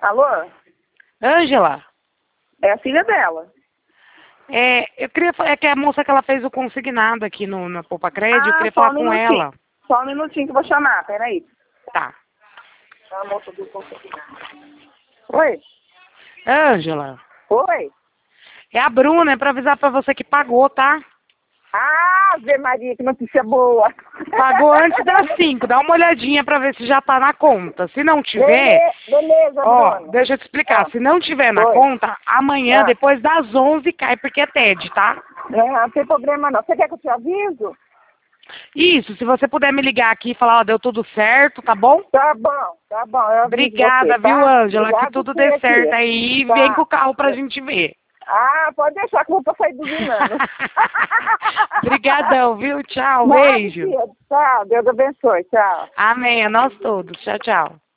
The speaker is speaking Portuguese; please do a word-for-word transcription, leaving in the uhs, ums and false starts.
Alô? Ângela, É a filha dela. é, eu queria falar, é que a moça que ela fez o consignado aqui no, na Poupa Crédito, eu Ah, queria só falar um com minutinho. ela. Só um minutinho que eu vou chamar, peraí. Tá. A moça do consignado. Oi? Ângela, Oi? é a Bruna, é pra avisar pra você que pagou, tá? Ah, Ave Maria, que notícia boa. Pagou antes das cinco, dá uma olhadinha pra ver se já tá na conta. Se não tiver, Bele- Beleza, ó, Bruna. deixa eu te explicar, Ah, se não tiver na oi. conta, amanhã, Ah. depois das onze, cai porque é T E D, tá? Não, não tem problema não. Você quer que eu te aviso? Isso, se você puder me ligar aqui e falar, ó, deu tudo certo, tá bom? Tá bom, tá bom. Eu aviso Obrigada, você, tá? viu, Ângela? Que Obrigado tudo você dê aqui. certo aí e Tá. vem com o carro pra gente ver. Ah, pode deixar que eu vou pra sair buzinando. Obrigadão, viu? Tchau, Nada, beijo. tia. Tchau, Deus abençoe. Tchau. Amém, a nós todos. Tchau, tchau.